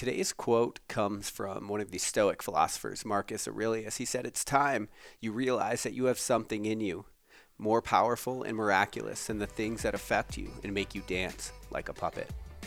Today's quote comes from one of the Stoic philosophers, Marcus Aurelius. He said, "It's time you realize that you have something in you more powerful and miraculous than the things that affect you and make you dance like a puppet."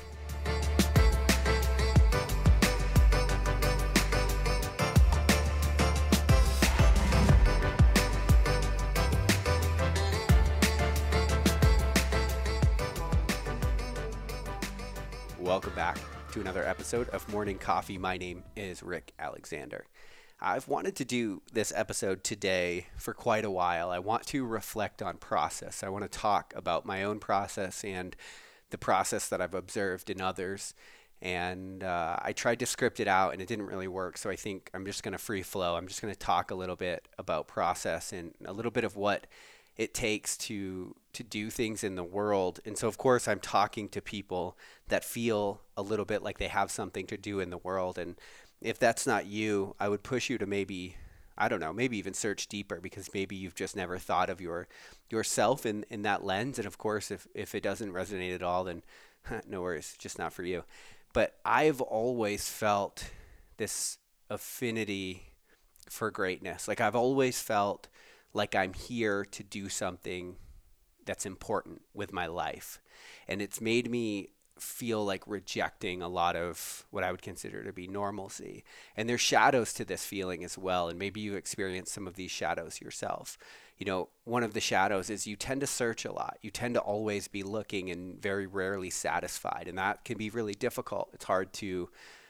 Welcome back to another episode of Morning Coffee. My name is Rick Alexander. I've wanted to do this episode today for quite a while. I want to reflect on process. I want to talk about my own process and the process that I've observed in others. And I tried to script it out and it didn't really work. So I think I'm just going to free flow. I'm just going to talk a little bit about process and a little bit of what it takes to do things in the world. And so, of course, I'm talking to people that feel a little bit like they have something to do in the world. And if that's not you, I would push you to maybe, I don't know, maybe even search deeper, because maybe you've just never thought of yourself in that lens. And of course, if it doesn't resonate at all, then no worries, just not for you. But I've always felt this affinity for greatness. Like I've always felt like I'm here to do something that's important with my life. And it's made me feel like rejecting a lot of what I would consider to be normalcy. And there's shadows to this feeling as well. And maybe you experience some of these shadows yourself. You know, one of the shadows is you tend to search a lot. You tend to always be looking and very rarely satisfied. And that can be really difficult. It's hard to,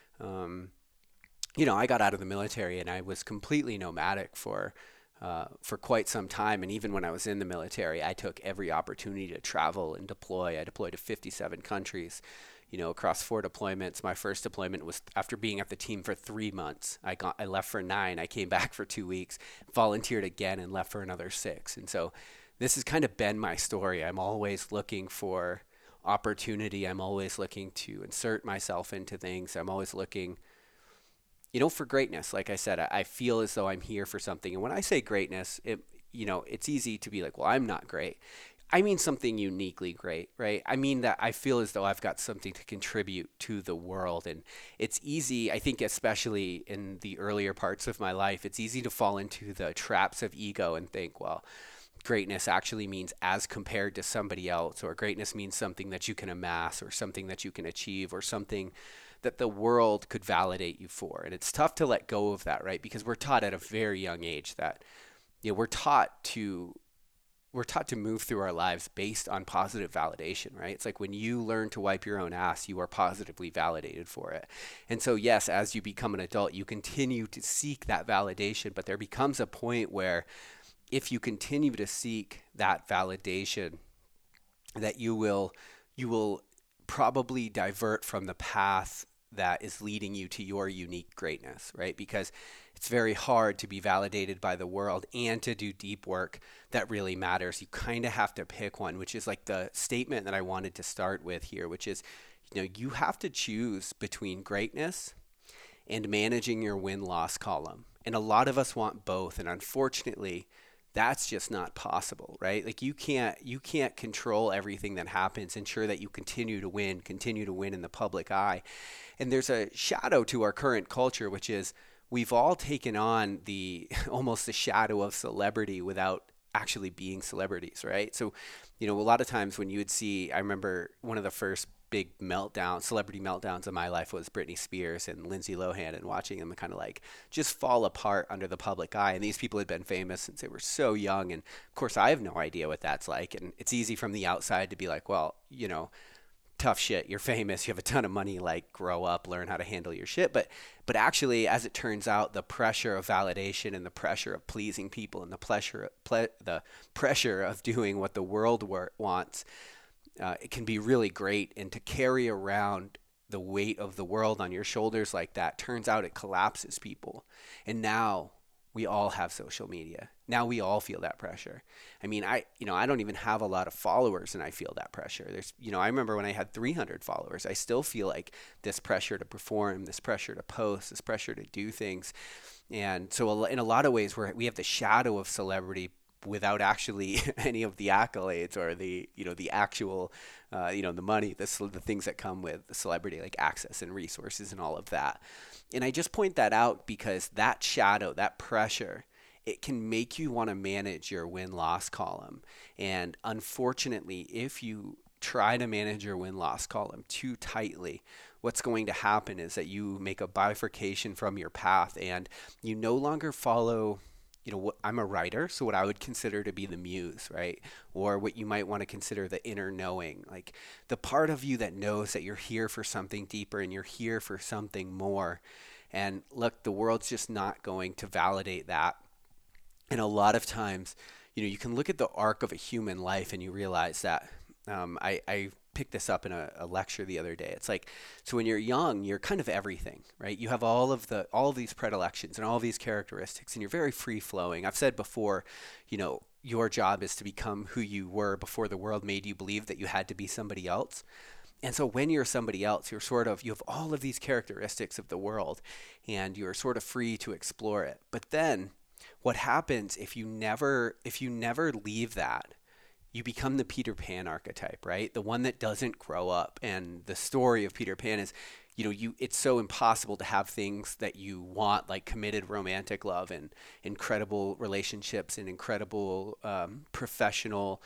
I got out of the military and I was completely nomadic for quite some time. And even when I was in the military, I took every opportunity to travel and deploy. I deployed to 57 countries, across 4 deployments. My first deployment was after being at the team for 3 months. I left for 9. I came back for 2 weeks, volunteered again, and left for another 6. And so this has kind of been my story. I'm always looking for opportunity. I'm always looking to insert myself into things. I'm always looking for greatness. Like I said, I feel as though I'm here for something. And when I say greatness, it's easy to be like, well, I'm not great. I mean something uniquely great, right? I mean that I feel as though I've got something to contribute to the world. And it's easy, I think, especially in the earlier parts of my life, it's easy to fall into the traps of ego and think, well, greatness actually means as compared to somebody else, or greatness means something that you can amass, or something that you can achieve, or something that the world could validate you for. And it's tough to let go of that, right? Because we're taught at a very young age that we're taught to move through our lives based on positive validation, right? It's like when you learn to wipe your own ass, you are positively validated for it. And so yes, as you become an adult, you continue to seek that validation, but there becomes a point where if you continue to seek that validation, that you will probably divert from the path that is leading you to your unique greatness, right? Because it's very hard to be validated by the world and to do deep work that really matters. You kind of have to pick one, which is like the statement that I wanted to start with here, which is, you have to choose between greatness and managing your win-loss column. And a lot of us want both. And unfortunately, that's just not possible, right? Like you can't control everything that happens, ensure that you continue to win in the public eye. And there's a shadow to our current culture, which is we've all taken on almost the shadow of celebrity without actually being celebrities, right? So, a lot of times when you would see, I remember one of the first big celebrity meltdowns of my life was Britney Spears and Lindsay Lohan, and watching them kind of like just fall apart under the public eye. And these people had been famous since they were so young. And of course, I have no idea what that's like. And it's easy from the outside to be like, well, tough shit. You're famous. You have a ton of money. Like, grow up, learn how to handle your shit. But actually, as it turns out, the pressure of validation and the pressure of pleasing people and the pressure of doing what the world wants, it can be really great. And to carry around the weight of the world on your shoulders like that, turns out it collapses people. And now we all have social media. Now we all feel that pressure. I mean, I don't even have a lot of followers and I feel that pressure. I remember when I had 300 followers, I still feel like this pressure to perform, this pressure to post, this pressure to do things. And so in a lot of ways we have the shadow of celebrity without actually any of the accolades or the, the actual, the money, the things that come with the celebrity, like access and resources and all of that. And I just point that out because that shadow, that pressure, it can make you want to manage your win-loss column. And unfortunately, if you try to manage your win-loss column too tightly, what's going to happen is that you make a bifurcation from your path and you no longer follow, I'm a writer, so what I would consider to be the muse, right? Or what you might want to consider the inner knowing, like the part of you that knows that you're here for something deeper and you're here for something more. And look, the world's just not going to validate that. And a lot of times, you can look at the arc of a human life and you realize that I picked this up in a lecture the other day. It's like, so when you're young, you're kind of everything, right? You have all of these predilections and all of these characteristics, and you're very free flowing. I've said before, your job is to become who you were before the world made you believe that you had to be somebody else. And so when you're somebody else, you have all of these characteristics of the world, and you're sort of free to explore it. But then what happens if you never leave that? You become the Peter Pan archetype, right? The one that doesn't grow up. And the story of Peter Pan is, it's so impossible to have things that you want, like committed romantic love and incredible relationships and incredible professional,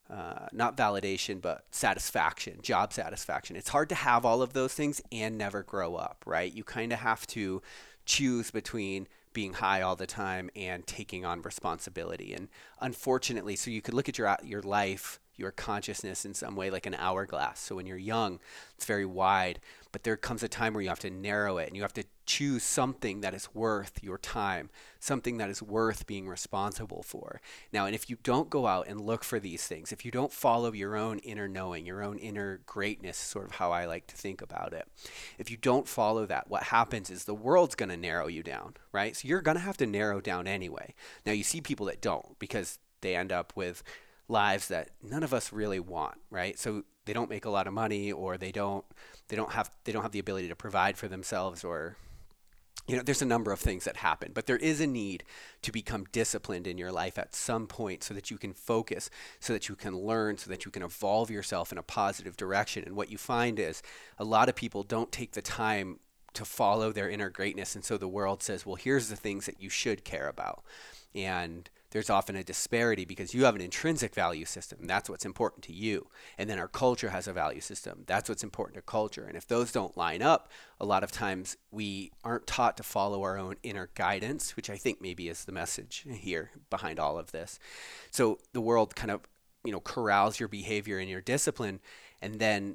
not validation, but satisfaction, job satisfaction. It's hard to have all of those things and never grow up, right? You kind of have to choose between being high all the time and taking on responsibility. And unfortunately, so you could look at your life, your consciousness in some way like an hourglass. So when you're young, it's very wide, but there comes a time where you have to narrow it and you have to choose something that is worth your time, something that is worth being responsible for. Now, and if you don't go out and look for these things, if you don't follow your own inner knowing, your own inner greatness, sort of how I like to think about it, if you don't follow that, what happens is the world's going to narrow you down, right? So you're going to have to narrow down anyway. Now, you see people that don't because they end up with lives that none of us really want, right? So they don't make a lot of money, or they don't have the ability to provide for themselves, or there's a number of things that happen. But there is a need to become disciplined in your life at some point so that you can focus, so that you can learn, so that you can evolve yourself in a positive direction. And what you find is a lot of people don't take the time to follow their inner greatness, and so the world says, well, here's the things that you should care about. And there's often a disparity because you have an intrinsic value system. That's what's important to you. And then our culture has a value system. That's what's important to culture. And if those don't line up, a lot of times we aren't taught to follow our own inner guidance, which I think maybe is the message here behind all of this. So the world kind of, corrals your behavior and your discipline. And then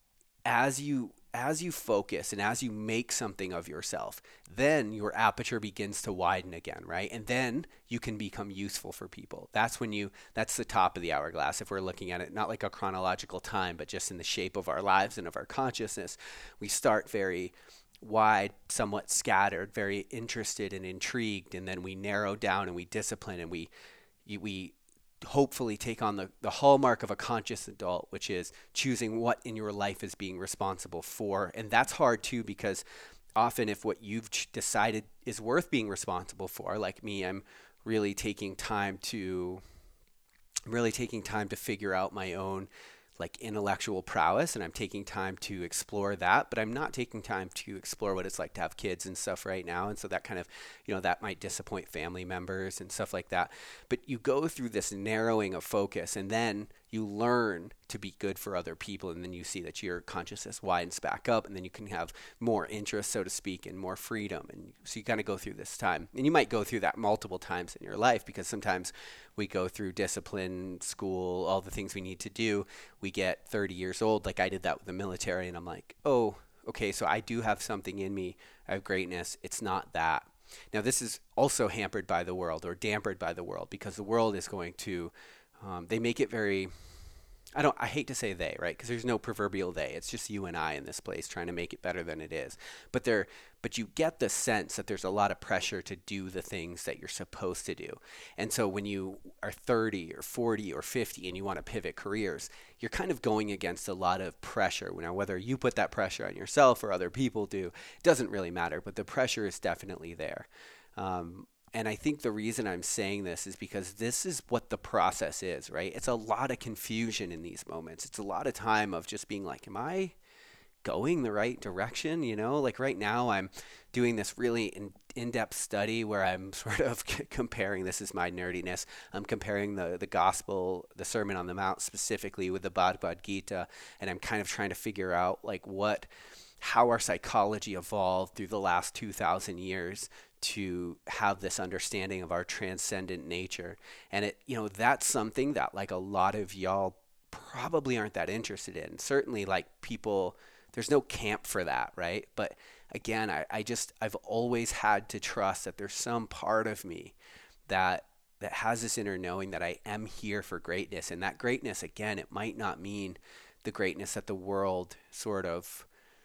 as you focus and as you make something of yourself, then your aperture begins to widen again, right? And then you can become useful for people. That's the top of the hourglass. If we're looking at it, not like a chronological time, but just in the shape of our lives and of our consciousness, we start very wide, somewhat scattered, very interested and intrigued. And then we narrow down and we discipline and we hopefully take on the hallmark of a conscious adult, which is choosing what in your life is being responsible for. And that's hard too, because often if what you've decided is worth being responsible for, like me, I'm really taking time to figure out my own like intellectual prowess, and I'm taking time to explore that, but I'm not taking time to explore what it's like to have kids and stuff right now. And so that kind of, that might disappoint family members and stuff like that. But you go through this narrowing of focus, and then you learn to be good for other people, and then you see that your consciousness widens back up, and then you can have more interest, so to speak, and more freedom. And so you kind of go through this time, and you might go through that multiple times in your life, because sometimes we go through discipline, school, all the things we need to do. We get 30 years old, like I did that with the military, and I'm like, oh, okay, so I do have something in me. I have greatness. It's not that. Now, this is also hampered by the world, or dampered by the world, because the world is going to they make it very, I hate to say they, right? Because there's no proverbial they. It's just you and I in this place trying to make it better than it is. But you get the sense that there's a lot of pressure to do the things that you're supposed to do. And so when you are 30 or 40 or 50 and you want to pivot careers, you're kind of going against a lot of pressure. Now, whether you put that pressure on yourself or other people do, it doesn't really matter, but the pressure is definitely there. And I think the reason I'm saying this is because this is what the process is, right? It's a lot of confusion in these moments. It's a lot of time of just being like, am I going the right direction? Like right now I'm doing this really in-depth study where I'm sort of comparing, this is my nerdiness, I'm comparing the gospel, the Sermon on the Mount specifically with the Bhagavad Gita, and I'm kind of trying to figure out like how our psychology evolved through the last 2,000 years to have this understanding of our transcendent nature. And that's something that like a lot of y'all probably aren't that interested in. Certainly like people, there's no camp for that, right? But again, I've always had to trust that there's some part of me that has this inner knowing that I am here for greatness. And that greatness, again, it might not mean the greatness that the world sort of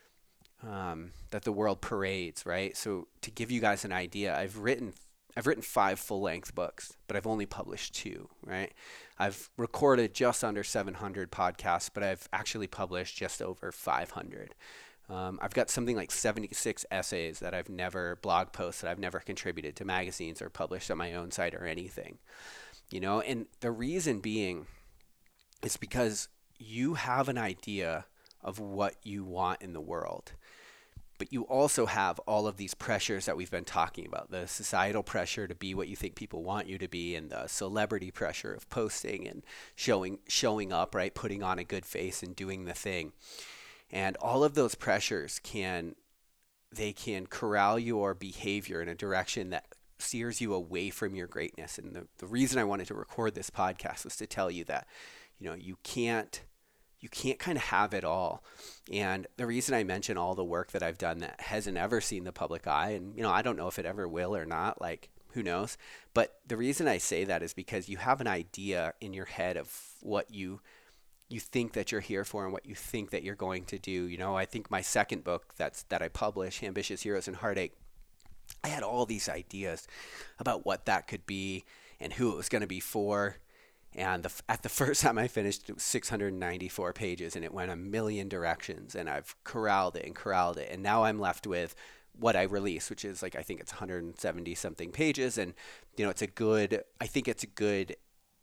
that the world parades, right? So to give you guys an idea, I've written 5 full-length books, but I've only published 2, right? I've recorded just under 700 podcasts, but I've actually published just over 500. I've got something like 76 essays that I've never blog posts that I've never contributed to magazines or published on my own site or anything, and the reason being is because you have an idea of what you want in the world. But you also have all of these pressures that we've been talking about, the societal pressure to be what you think people want you to be, and the celebrity pressure of posting and showing up, right? Putting on a good face and doing the thing. And all of those pressures can corral your behavior in a direction that steers you away from your greatness. And the reason I wanted to record this podcast was to tell you that, you can't kind of have it all. And the reason I mention all the work that I've done that hasn't ever seen the public eye, and I don't know if it ever will or not, like who knows, but the reason I say that is because you have an idea in your head of what you think that you're here for and what you think that you're going to do. I think my second book that I published, Ambitious Heroes and Heartache, I had all these ideas about what that could be and who it was going to be for. And at the first time I finished, it was 694 pages, and it went a million directions, and I've corralled it. And now I'm left with what I released, which is like, I think it's 170 something pages. And, I think it's a good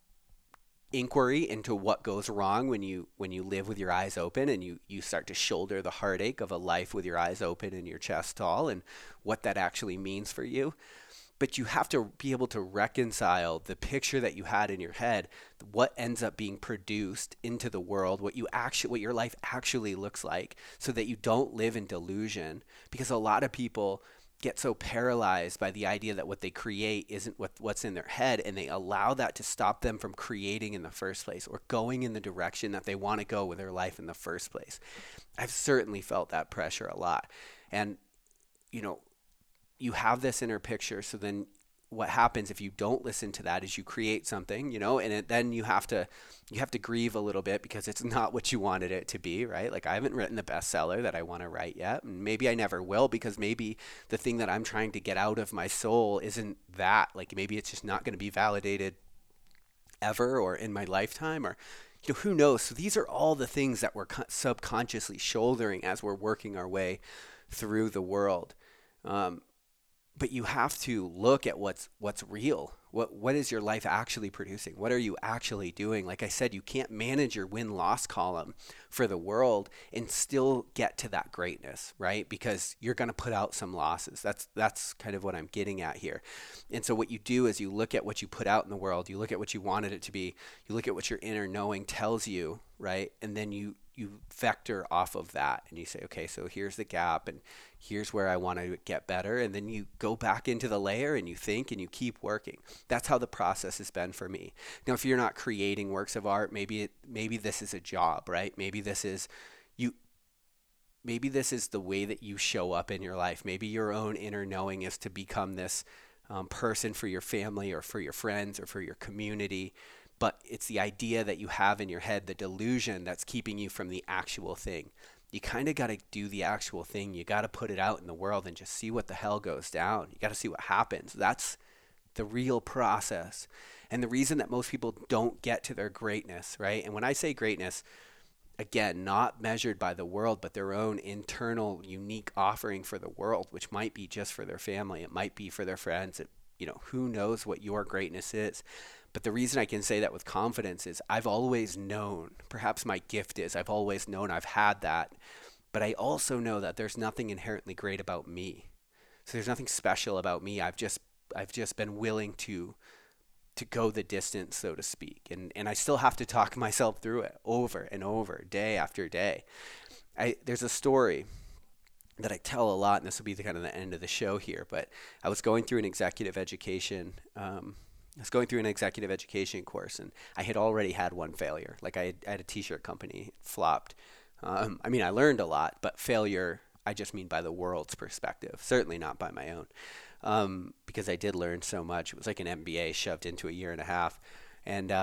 inquiry into what goes wrong when you live with your eyes open and you start to shoulder the heartache of a life with your eyes open and your chest tall, and what that actually means for you. But you have to be able to reconcile the picture that you had in your head, what ends up being produced into the world, what your life actually looks like, so that you don't live in delusion. Because a lot of people get so paralyzed by the idea that what they create isn't what's in their head, and they allow that to stop them from creating in the first place, or going in the direction that they want to go with their life in the first place. I've certainly felt that pressure a lot. And, you have this inner picture, so then what happens if you don't listen to that is you create something, and then you have to grieve a little bit because it's not what you wanted it to be, right? Like, I haven't written the bestseller that I want to write yet, and maybe I never will, because maybe the thing that I'm trying to get out of my soul isn't that. Like, maybe it's just not going to be validated ever or in my lifetime, or who knows. So these are all the things that we're subconsciously shouldering as we're working our way through the world. But you have to look at what's real. What is your life actually producing? What are you actually doing? Like I said, you can't manage your win-loss column for the world and still get to that greatness, right? Because you're going to put out some losses. That's kind of what I'm getting at here. And so what you do is you look at what you put out in the world, you look at what you wanted it to be, you look at what your inner knowing tells you, right? And then you vector off of that, and you say, okay, so here's the gap, and here's where I want to get better. And then you go back into the layer and you think and you keep working. That's how the process has been for me. Now, if you're not creating works of art, maybe this is a job, right? Maybe this is the way that you show up in your life. Maybe your own inner knowing is to become this person for your family or for your friends or for your community. But it's the idea that you have in your head, the delusion, that's keeping you from the actual thing. You kind of got to do the actual thing. You got to put it out in the world and just see what the hell goes down. You got to see what happens. That's the real process. And the reason that most people don't get to their greatness, right? And when I say greatness, again, not measured by the world, but their own internal unique offering for the world, which might be just for their family. It might be for their friends. who knows what your greatness is. But the reason I can say that with confidence is I've always known, perhaps my gift is I've always known I've had that, but I also know that there's nothing inherently great about me. So there's nothing special about me. I've just been willing to go the distance, so to speak. And I still have to talk myself through it over and over, day after day. There's a story that I tell a lot, and this will be the kind of the end of the show here, but I was going through an executive education course, and I had already had one failure. Like I had a t-shirt company, it flopped. I learned a lot, but failure, I just mean by the world's perspective, certainly not by my own, because I did learn so much. It was like an MBA shoved into a year and a half. And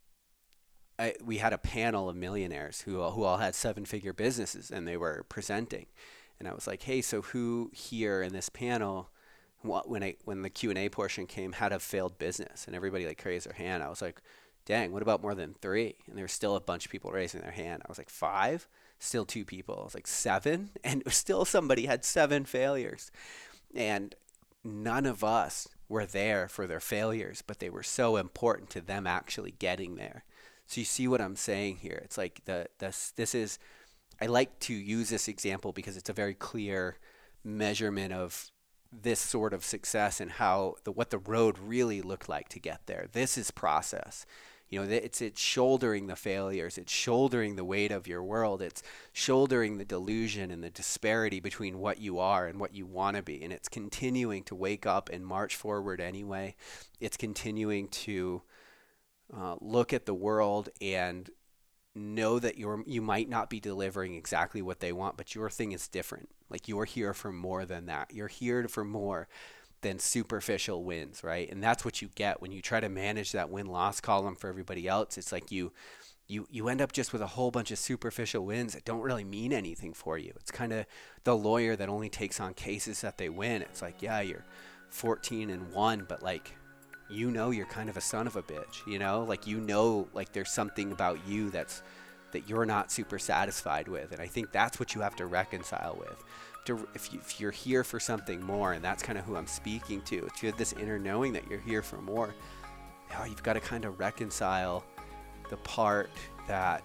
we had a panel of millionaires who all had 7-figure businesses, and they were presenting. And I was like, hey, so who here in this panel, when the Q&A portion came, had a failed business? And everybody like raised their hand. I was like, dang, what about more than 3? And there was still a bunch of people raising their hand. I was like, 5? Still 2 people. I was like, 7? And still somebody had 7 failures. And none of us were there for their failures, but they were so important to them actually getting there. So you see what I'm saying here? It's like this is, I like to use this example because it's a very clear measurement of this sort of success and what the road really looked like to get there. This is process. It's shouldering the failures. It's shouldering the weight of your world. It's shouldering the delusion and the disparity between what you are and what you want to be. And it's continuing to wake up and march forward anyway. It's continuing to look at the world and know that you might not be delivering exactly what they want, but your thing is different. Like you're here for more than that. You're here for more than superficial wins, right? And that's what you get when you try to manage that win-loss column for everybody else. It's like you end up just with a whole bunch of superficial wins that don't really mean anything for you. It's kind of the lawyer that only takes on cases that they win. It's like, yeah, you're 14-1, but like, you're kind of a son of a bitch, like there's something about you that you're not super satisfied with. And I think that's what you have to reconcile with. If you're here for something more, and that's kind of who I'm speaking to, if you have this inner knowing that you're here for more, you've got to kind of reconcile the part that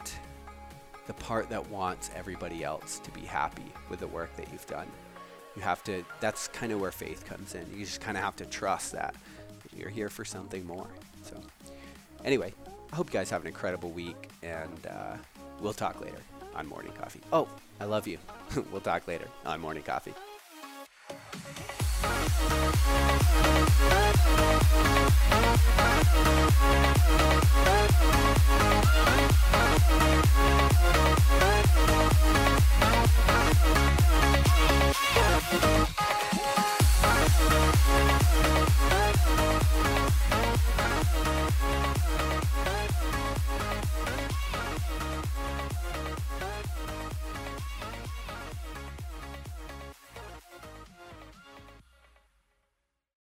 wants everybody else to be happy with the work that you've done. That's kind of where faith comes in. You just kind of have to trust that you're here for something more. So anyway, I hope you guys have an incredible week, and we'll talk later on Morning Coffee. Oh, I love you. We'll talk later on Morning Coffee.